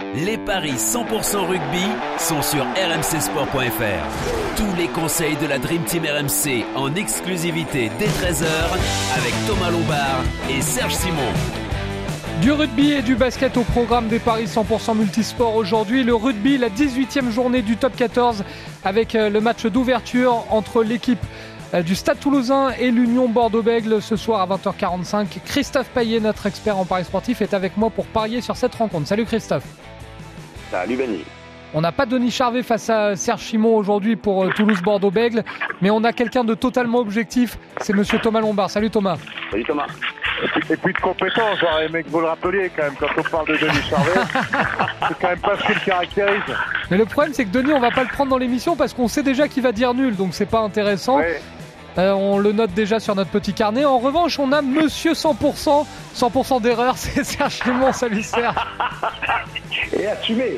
Les paris 100% rugby sont sur rmcsport.fr. Tous les conseils de la Dream Team RMC en exclusivité dès 13h avec Thomas Lombard et Serge Simon. Du rugby et du basket au programme des paris 100% multisport aujourd'hui. Le rugby, la 18e journée du top 14 avec le match d'ouverture entre l'équipe du Stade Toulousain et l'Union Bordeaux-Bègles ce soir à 20h45. Christophe Payet, notre expert en paris sportif, est avec moi pour parier sur cette rencontre. Salut Christophe. Salut Benny. On n'a pas Denis Charvet face à Serge Simon aujourd'hui pour Toulouse-Bordeaux-Bègles, mais on a quelqu'un de totalement objectif, c'est monsieur Thomas Lombard. Salut Thomas. Salut Thomas. Et puis de compétence, j'aurais aimé que vous le rappeliez quand même, quand on parle de Denis Charvet, c'est quand même pas ce qui le caractérise. Mais le problème c'est que Denis, on va pas le prendre dans l'émission parce qu'on sait déjà qu'il va dire nul, donc c'est pas intéressant. Ouais. On le note déjà sur notre petit carnet. En revanche, on a monsieur 100% d'erreur, c'est Serge Simon. Salut Serge. Et assumé.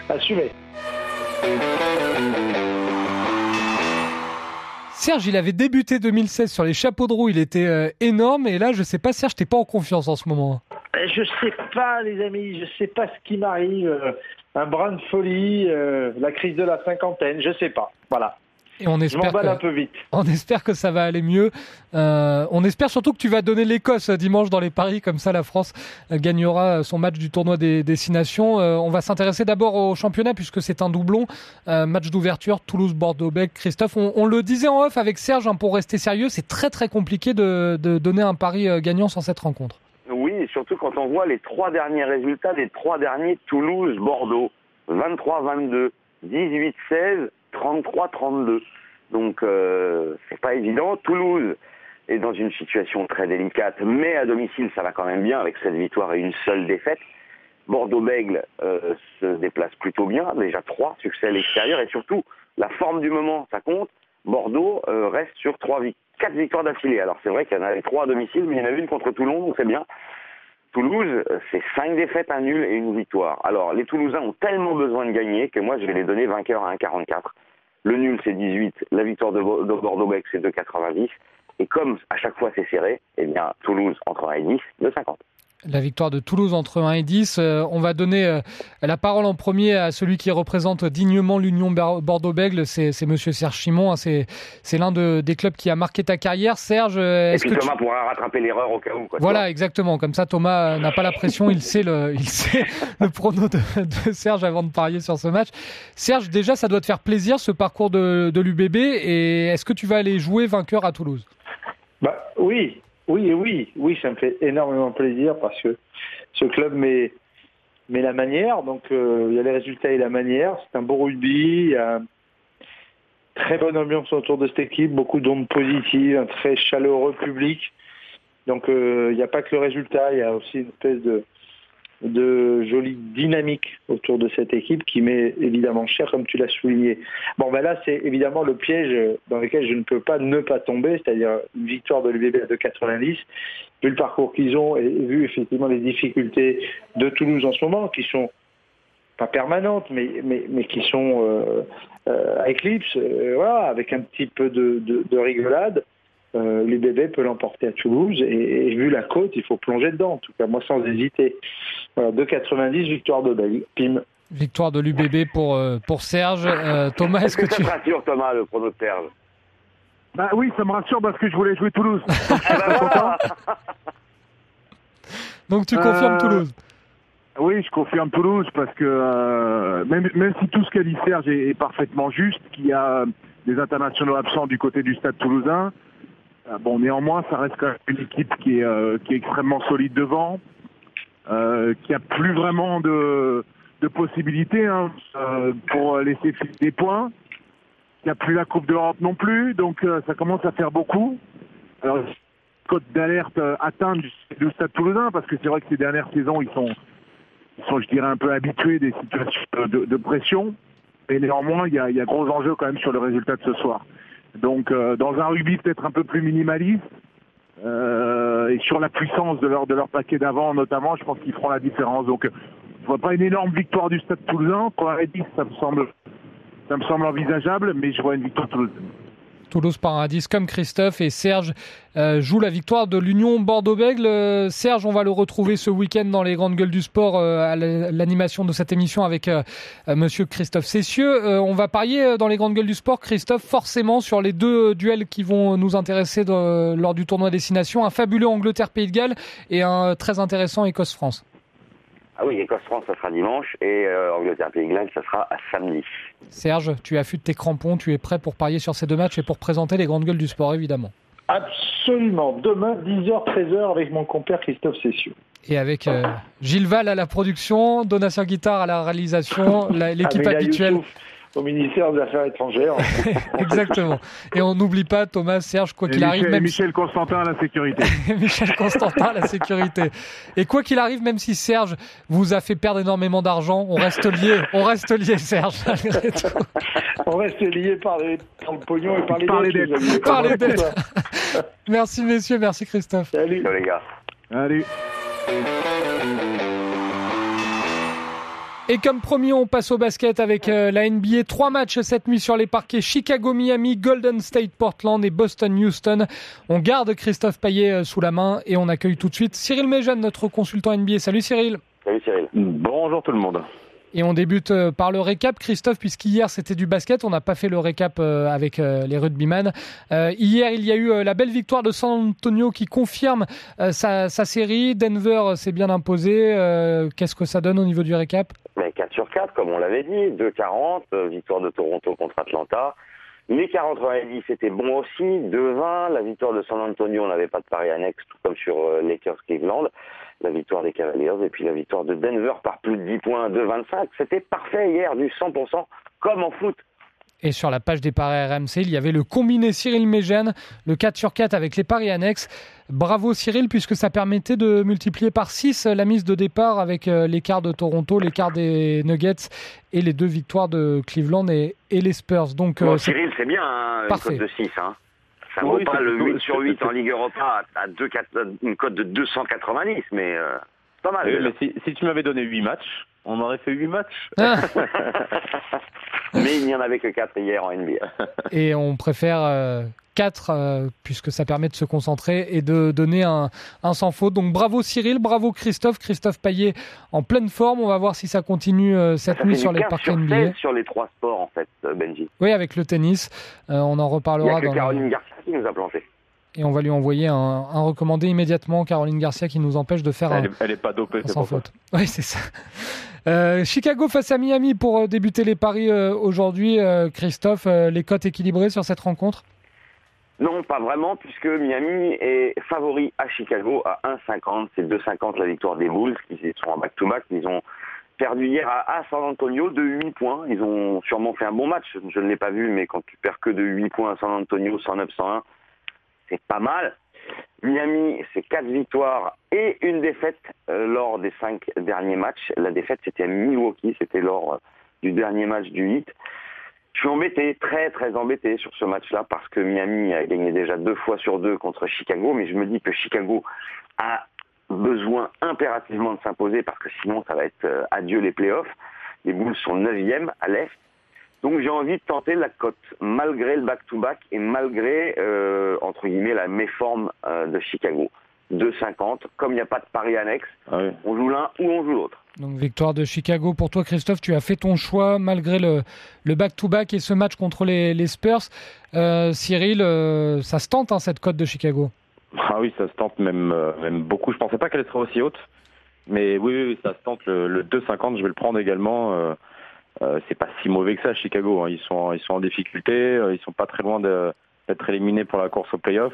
Serge, il avait débuté 2016 sur les chapeaux de roue, il était énorme. Et là, je sais pas, Serge, t'es pas en confiance en ce moment. Je sais pas, les amis, je sais pas ce qui m'arrive. Un brin de folie, la crise de la cinquantaine, je sais pas. Voilà. Et on espère je m'emballe un peu vite. On espère que ça va aller mieux. On espère surtout que tu vas donner l'Écosse dimanche dans les paris. Comme ça, la France gagnera son match du tournoi des Nations. On va s'intéresser d'abord au championnat puisque c'est un doublon. Match d'ouverture, Toulouse-Bordeaux-Bègles. Christophe, on le disait en off avec Serge, pour rester sérieux, c'est très très compliqué de donner un pari gagnant sans cette rencontre. Oui, et surtout quand on voit les 3 derniers résultats des 3 derniers Toulouse-Bordeaux. 23-22, 18-16, 33-32. Donc c'est pas évident. Toulouse est dans une situation très délicate, mais à domicile ça va quand même bien avec 7 victoires et une seule défaite. Bordeaux-Bègles se déplace plutôt bien, déjà 3 succès à l'extérieur et surtout la forme du moment, ça compte. Bordeaux reste sur 4 victoires d'affilée. Alors c'est vrai qu'il y en avait 3 à domicile, mais il y en a une contre Toulon, donc c'est bien. Toulouse, c'est 5 défaites, un nul et une victoire. Alors, les Toulousains ont tellement besoin de gagner que moi, je vais les donner vainqueurs à 1,44. Le nul, c'est 18. La victoire de Bordeaux-Bègles, c'est 2,90. Et comme à chaque fois, c'est serré, eh bien, Toulouse, entre 1 et 10, 2,50. La victoire de Toulouse entre 1 et 10. On va donner la parole en premier à celui qui représente dignement l'Union Bordeaux-Bègles. C'est monsieur Serge Simon. C'est l'un des clubs qui a marqué ta carrière. Serge, et puis Thomas pourra rattraper l'erreur au cas où. Voilà, exactement. Comme ça, Thomas n'a pas la pression. Il sait le prono de Serge avant de parier sur ce match. Serge, déjà, ça doit te faire plaisir ce parcours de l'UBB. Et est-ce que tu vas aller jouer vainqueur à Toulouse ? Oui, ça me fait énormément plaisir parce que ce club met la manière, donc il y a les résultats et la manière. C'est un beau rugby, il y a une très bonne ambiance autour de cette équipe, beaucoup d'ondes positives, un très chaleureux public. Donc il n'y a pas que le résultat, il y a aussi une espèce de jolie dynamique autour de cette équipe qui m'est évidemment chère, comme tu l'as souligné. Là, c'est évidemment le piège dans lequel je ne peux pas ne pas tomber, c'est-à-dire une victoire de l'UBB à 2,90, vu le parcours qu'ils ont et vu effectivement les difficultés de Toulouse en ce moment, qui sont pas permanentes, mais qui sont à éclipse, avec un petit peu de rigolade. L'UBB peut l'emporter à Toulouse et vu la côte, il faut plonger dedans, en tout cas moi sans hésiter. Voilà, 2,90, victoire de Bali. Pim. Victoire de l'UBB pour Serge. Thomas, est-ce que ça te rassure, Thomas, le prono de Serge? Bah oui, ça me rassure parce que je voulais jouer Toulouse. Donc tu confirmes Toulouse? Oui, je confirme Toulouse parce que même si tout ce qu'a dit Serge est parfaitement juste, qu'il y a des internationaux absents du côté du Stade Toulousain, néanmoins, ça reste quand même une équipe qui est extrêmement solide devant, qui a plus vraiment de possibilités pour laisser filer des points. Il n'y a plus la Coupe d'Europe non plus, donc ça commence à faire beaucoup. Alors, cote d'alerte atteinte du Stade Toulousain, parce que c'est vrai que ces dernières saisons, ils sont, je dirais, un peu habitués des situations de pression. Et néanmoins, il y a gros enjeux quand même sur le résultat de ce soir. Donc, dans un rugby peut-être un peu plus minimaliste, et sur la puissance de leur paquet d'avant notamment, je pense qu'ils feront la différence. Donc, je vois pas une énorme victoire du Stade Toulousain. Pour la 10, ça me semble envisageable, mais je vois une victoire toulousaine. Toulouse par un 10 comme Christophe, et Serge joue la victoire de l'Union Bordeaux-Bègles. Serge, on va le retrouver ce week-end dans les grandes gueules du sport à l'animation de cette émission avec monsieur Christophe Cessieux. On va parier dans les grandes gueules du sport, Christophe, forcément sur les deux duels qui vont nous intéresser lors du tournoi Destination, un fabuleux Angleterre-Pays de Galles et un très intéressant Écosse-France. Ah oui, Écosse-France, ça sera dimanche, et Angleterre-Pays de Galles, ça sera à samedi. Serge, tu affûtes tes crampons, tu es prêt pour parier sur ces deux matchs et pour présenter les grandes gueules du sport, évidemment. Absolument. Demain, 10h, 13h, avec mon compère Christophe Cessieux. Et avec Gilles Val à la production, Donatien Guittard à la réalisation, l'équipe habituelle. Youssouf au ministère des Affaires étrangères. Exactement. Et on n'oublie pas Thomas, Serge, quoi qu'il arrive. Michel Constantin à la sécurité. Michel Constantin à la sécurité. Et quoi qu'il arrive, même si Serge vous a fait perdre énormément d'argent, on reste liés. On reste liés, Serge. On reste liés par le pognon et par les dettes. Par les dettes. Merci messieurs, merci Christophe. Salut. Ciao les gars. Allez. Et comme promis, on passe au basket avec la NBA. 3 matchs cette nuit sur les parquets: Chicago-Miami, Golden State-Portland et Boston-Houston. On garde Christophe Payet sous la main et on accueille tout de suite Cyril Méjeanne, notre consultant NBA. Salut Cyril. Salut Cyril. Bonjour tout le monde. Et on débute par le récap, Christophe, puisqu'hier c'était du basket. On n'a pas fait le récap avec les rugbyman. Hier, il y a eu la belle victoire de San Antonio qui confirme sa série. Denver s'est bien imposé. Qu'est-ce que ça donne au niveau du récap? 4 sur 4, comme on l'avait dit. 2-40, victoire de Toronto contre Atlanta. Les 40-10, c'était bon aussi. 2-20, la victoire de San Antonio, on n'avait pas de pari annexe, tout comme sur Lakers-Cleveland. La victoire des Cavaliers et puis la victoire de Denver par plus de 10 points, 2-25. C'était parfait hier, du 100%, comme en foot. Et sur la page des paris RMC, il y avait le combiné Cyril Méjeanne, le 4 sur 4 avec les paris annexes. Bravo Cyril, puisque ça permettait de multiplier par 6 la mise de départ avec l'écart de Toronto, l'écart des Nuggets et les 2 victoires de Cleveland et les Spurs. Donc, Cyril, c'est bien, une cote de 6. Ça ne vaut pas le 8 sur 8 en Ligue Europa à une cote de 290, mais pas mal. Mais si tu m'avais donné 8 matchs, on aurait fait 8 matchs. Mais il n'y en avait que 4 hier en NBA. Et on préfère 4 puisque ça permet de se concentrer et de donner un sans faute. Donc bravo Cyril, bravo Christophe Payet en pleine forme. On va voir si ça continue cette nuit sur les parquets NBA. Sur les 3 sports en fait, Benji. Oui, avec le tennis. On en reparlera. Il y a que Caroline Garcia qui nous a planté. Et on va lui envoyer un recommandé immédiatement, Caroline Garcia, qui nous empêche de faire elle est pas dopée, c'est sans pour faute. Oui, c'est ça. Chicago face à Miami pour débuter les paris aujourd'hui. Christophe, les cotes équilibrées sur cette rencontre? Non, pas vraiment, puisque Miami est favori à Chicago à 1,50. C'est 2,50 la victoire des Bulls, qui sont en back-to-back. Ils ont perdu hier à San Antonio de 8 points. Ils ont sûrement fait un bon match. Je ne l'ai pas vu, mais quand tu perds que de 8 points à San Antonio, 109-101, c'est pas mal. Miami, c'est 4 victoires et une défaite lors des 5 derniers matchs. La défaite, c'était à Milwaukee, c'était lors du dernier match du Heat. Je suis embêté, très très embêté sur ce match-là, parce que Miami a gagné déjà 2 fois sur 2 contre Chicago, mais je me dis que Chicago a besoin impérativement de s'imposer, parce que sinon ça va être adieu les playoffs. Les Bulls sont 9e à l'Est. Donc j'ai envie de tenter la cote, malgré le back-to-back et malgré, entre guillemets, la méforme de Chicago. 2,50, comme il n'y a pas de pari annexe, on joue l'un ou on joue l'autre. Donc victoire de Chicago pour toi Christophe, tu as fait ton choix malgré le back-to-back et ce match contre les Spurs. Cyril, ça se tente cette cote de Chicago? Ah oui, ça se tente même beaucoup. Je pensais pas qu'elle serait aussi haute, mais oui, ça se tente. Le 2,50, je vais le prendre également. C'est pas si mauvais que ça, Chicago. Ils sont en difficulté. Ils sont pas très loin d'être éliminés pour la course au play-off.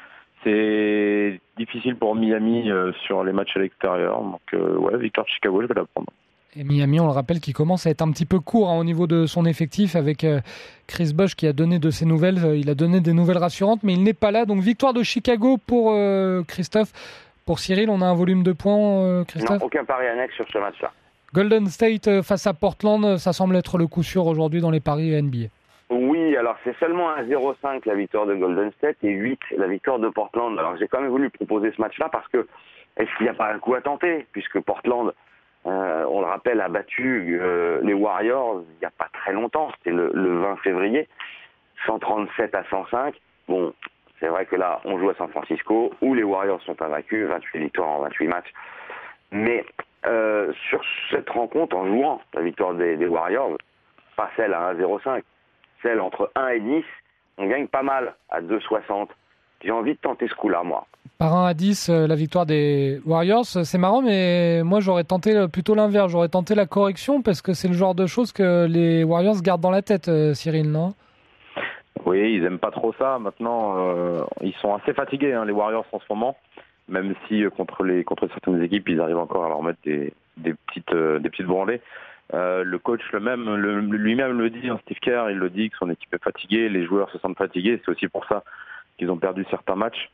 C'est difficile pour Miami sur les matchs à l'extérieur. Donc, victoire de Chicago, je vais la prendre. Et Miami, on le rappelle, qui commence à être un petit peu court au niveau de son effectif avec Chris Bosh qui a donné de ses nouvelles. Il a donné des nouvelles rassurantes, mais il n'est pas là. Donc, victoire de Chicago pour Christophe. Pour Cyril, on a un volume de points, Christophe? Non, aucun pari annexe sur ce match-là. Golden State face à Portland, ça semble être le coup sûr aujourd'hui dans les paris NBA. Oui, alors c'est seulement 1,05 la victoire de Golden State et 8 la victoire de Portland. Alors j'ai quand même voulu proposer ce match-là parce que est-ce qu'il n'y a pas un coup à tenter, puisque Portland, on le rappelle, a battu les Warriors il n'y a pas très longtemps, c'était le 20 février. 137 à 105. Bon, c'est vrai que là, on joue à San Francisco, où les Warriors sont invaincus, 28 victoires en 28 matchs. Mais sur cette rencontre, en jouant la victoire des Warriors, pas celle à 1,05, celle entre 1 et 10, on gagne pas mal à 2,60. J'ai envie de tenter ce coup-là, moi. Par 1 à 10, la victoire des Warriors, c'est marrant, mais moi j'aurais tenté plutôt l'inverse. J'aurais tenté la correction parce que c'est le genre de choses que les Warriors gardent dans la tête, Cyril, non ? Oui, ils aiment pas trop ça. Maintenant, ils sont assez fatigués, les Warriors en ce moment. Même si contre certaines équipes, ils arrivent encore à leur mettre des petites branlées. Le coach lui-même le dit, Steve Kerr, il le dit que son équipe est fatiguée, les joueurs se sentent fatigués. C'est aussi pour ça qu'ils ont perdu certains matchs.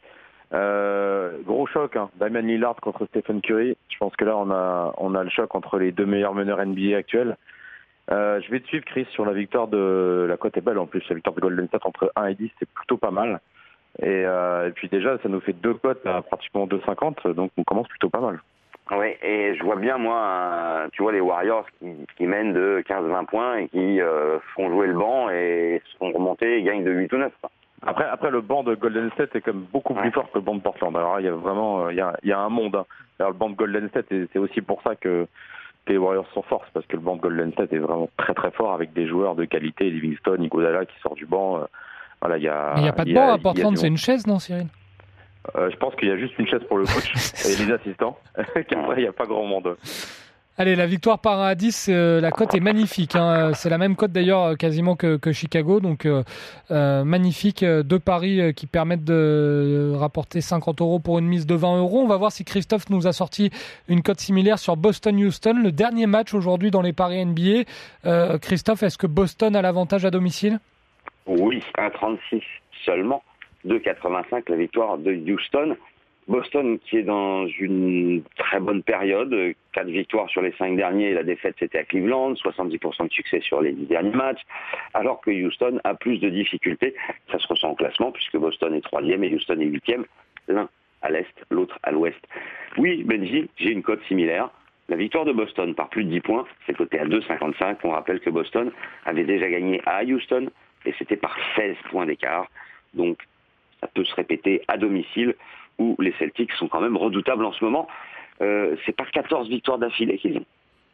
Gros choc, Damian Lillard contre Stephen Curry. Je pense que là, on a le choc entre les deux meilleurs meneurs NBA actuels. Je vais te suivre, Chris, sur la victoire de la cote est belle en plus. La victoire de Golden State entre 1 et 10, c'est plutôt pas mal. Et puis déjà, ça nous fait 2 cotes à pratiquement 2,50, donc on commence plutôt pas mal. Oui, et je vois bien, moi, tu vois les Warriors qui mènent de 15-20 points et qui font jouer le banc et se font remonter et gagnent de 8 ou 9. Après, le banc de Golden State est quand même beaucoup plus fort que le banc de Portland. Alors il y a vraiment il y a un monde. Alors, le banc de Golden State, c'est aussi pour ça que les Warriors sont forts, parce que le banc de Golden State est vraiment très très fort avec des joueurs de qualité, Livingston, Iguodala qui sort du banc. Voilà, il n'y a pas de banc à Portland, c'est une chaise, non, Cyril ? Je pense qu'il y a juste une chaise pour le coach et les assistants. Qu'après, il n'y a pas grand monde. Allez, la victoire par 1 à 10, la cote est magnifique. C'est la même cote d'ailleurs quasiment que Chicago. Donc magnifique. 2 paris qui permettent de rapporter 50 € pour une mise de 20 €. On va voir si Christophe nous a sorti une cote similaire sur Boston-Houston. Le dernier match aujourd'hui dans les paris NBA. Christophe, est-ce que Boston a l'avantage à domicile ? Oui, 1,36 seulement. 2,85 la victoire de Houston. Boston qui est dans une très bonne période, 4 victoires sur les 5 derniers, la défaite c'était à Cleveland, 70% de succès sur les 10 derniers matchs, alors que Houston a plus de difficultés. Ça se ressent en classement puisque Boston est 3e et Houston est 8e, l'un à l'est, l'autre à l'ouest. Oui, Benji, j'ai une cote similaire. La victoire de Boston par plus de 10 points, c'est coté à 2,55. On rappelle que Boston avait déjà gagné à Houston et c'était par 16 points d'écart. Donc ça peut se répéter à domicile, où les Celtics sont quand même redoutables en ce moment. C'est pas 14 victoires d'affilée qu'ils ont.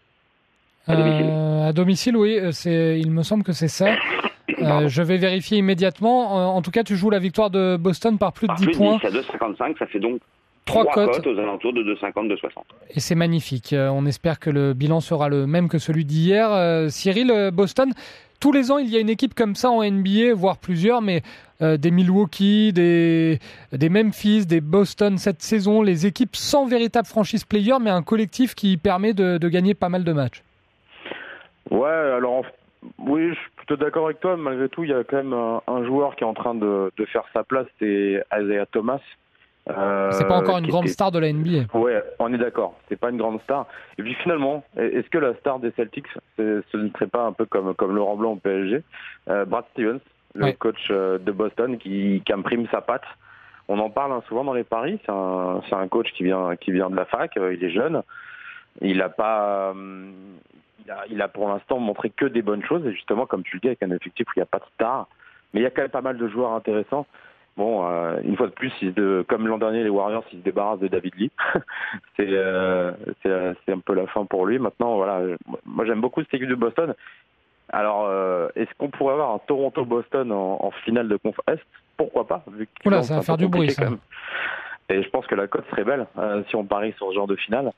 À domicile, oui, il me semble que c'est ça. Je vais vérifier immédiatement. En tout cas, tu joues la victoire de Boston par plus de 10 points. Par plus de 10 à 2,55, ça fait donc 3 cotes aux alentours de 2,50, 2,60. Et c'est magnifique. On espère que le bilan sera le même que celui d'hier. Cyril, Boston, tous les ans, il y a une équipe comme ça en NBA, voire plusieurs, mais des Milwaukee, des Memphis, des Boston cette saison, les équipes sans véritable franchise player, mais un collectif qui permet de gagner pas mal de matchs. Ouais, alors oui, je suis plutôt d'accord avec toi. Malgré tout, il y a quand même un joueur qui est en train de faire sa place, c'est Isaiah Thomas. C'est pas encore une grande star de la NBA. Ouais, on est d'accord. C'est pas une grande star. Et puis finalement, est-ce que la star des Celtics, ce ne serait pas un peu comme Laurent Blanc au PSG, Brad Stevens, le coach de Boston, qui imprime sa patte. On en parle souvent dans les paris. C'est un coach qui vient de la fac. Il est jeune. Il a pour l'instant montré que des bonnes choses. Et justement, comme tu le dis, avec un effectif où il n'y a pas de star, mais il y a quand même pas mal de joueurs intéressants. Bon, une fois de plus, comme l'an dernier, les Warriors, ils se débarrassent de David Lee. c'est un peu la fin pour lui. Maintenant, voilà, moi j'aime beaucoup cette équipe de Boston. Alors, est-ce qu'on pourrait avoir un Toronto-Boston en finale de Conf Est ? Pourquoi pas, vu que Oula, ça va faire du bruit, ça. Et je pense que la cote serait belle si on parie sur ce genre de finale.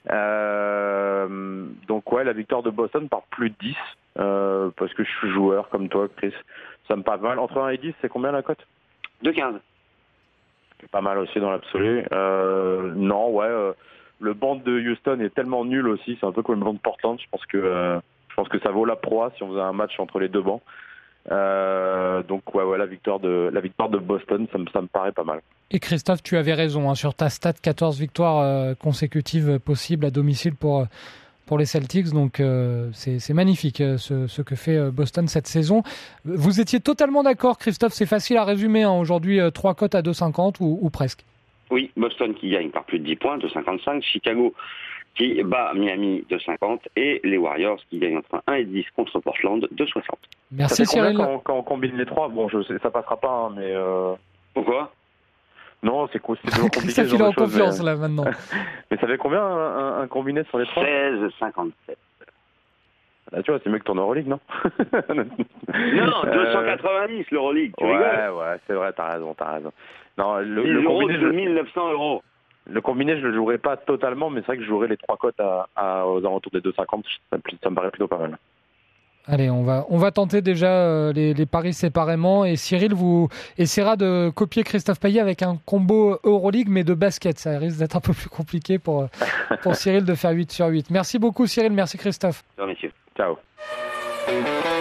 Donc ouais, la victoire de Boston par plus de 10, parce que je suis joueur comme toi, Chris. Ça me paraît pas mal. Entre 1 et 10, c'est combien la cote ? 2,15. C'est pas mal aussi dans l'absolu. Non, ouais, le banc de Houston est tellement nul aussi, c'est un peu comme le banc de Portland. Je pense que ça vaut la proie si on faisait un match entre les deux bancs. Donc ouais, la victoire de Boston, ça me paraît pas mal. Et Christophe, tu avais raison, sur ta stat, 14 victoires consécutives possibles à domicile pour les Celtics, donc c'est magnifique ce que fait Boston cette saison. Vous étiez totalement d'accord, Christophe, c'est facile à résumer, aujourd'hui 3 cotes à 2,50 ou presque. Oui, Boston qui gagne par plus de 10 points, 2,55. Chicago qui bat Miami 2,50 et les Warriors qui gagnent entre 1,10 contre Portland 2,60. Merci Cyril. Quand on combine les trois, bon, je sais, ça passera pas, mais. Pourquoi? Non, c'est toujours compliqué. Ça file en confiance là maintenant. Mais ça fait combien un combiné sur les trois? 16,57. Là, tu vois, c'est mieux que ton Euroleague, non? Non, 290 l'Euroleague, tu rigoles? Ouais, c'est vrai, t'as raison. Non, le combiné, combiné, 1900 euros. Le combiné, je le jouerai pas totalement, mais c'est vrai que je jouerai les trois cotes aux alentours des 2,50. Ça me paraît plutôt pas mal. Allez, on va tenter déjà les paris séparément. Et Cyril vous essaiera de copier Christophe Payet avec un combo Euroleague, mais de basket. Ça risque d'être un peu plus compliqué pour Cyril de faire 8 sur 8. Merci beaucoup Cyril, merci Christophe. Ciao messieurs. Ciao.